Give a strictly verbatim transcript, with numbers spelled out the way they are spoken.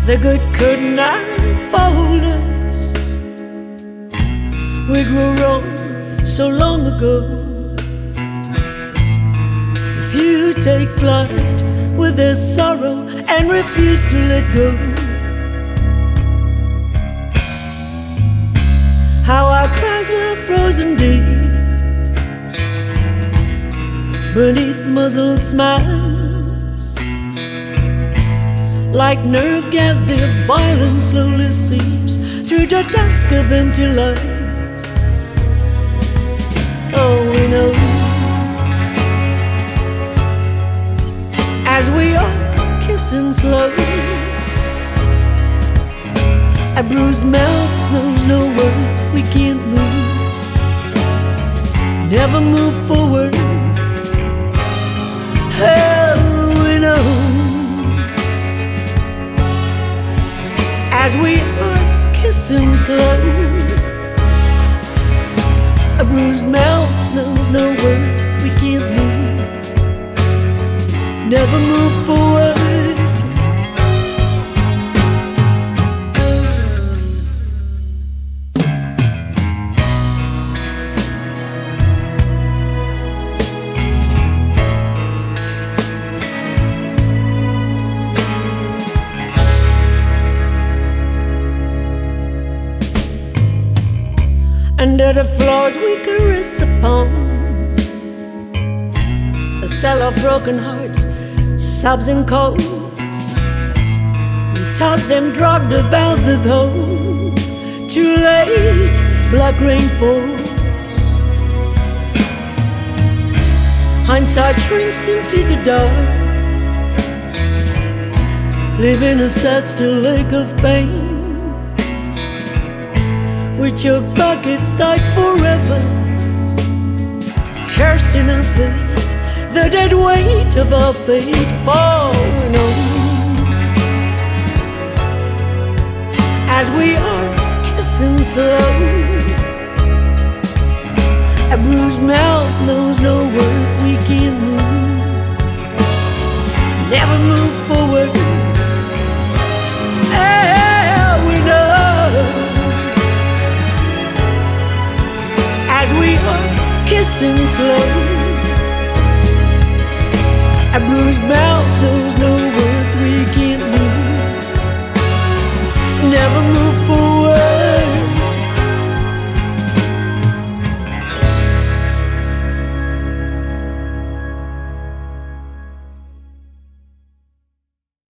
the good could not fold us. We grew wrong so long ago. The few take flight with their sorrow and refuse to let go. How our cries lie frozen deep beneath muzzled smiles, like nerve gas, their violence slowly seeps through the dusk of empty lives. Oh, we know, as we are kissing slow, a bruised mouth knows no worth. We can't move, never move forward. Oh, we know, as we are kissing slow, a bruised mouth knows no worth. We can't move, never move forward. Under the floors we caress upon, a cell of broken hearts, sobs and cold. We toss them, drug the valves of hope. Too late, black rain falls. Hindsight shrinks into the dark, leaving a sad still lake of pain. With your bucket starts forever, cursing our fate, the dead weight of our fate falling on. As we are kissing slow, a bruised mouth knows no worth. We can't move, never move forward. Ah, we know, as we are kissing slow, a bruised mouth.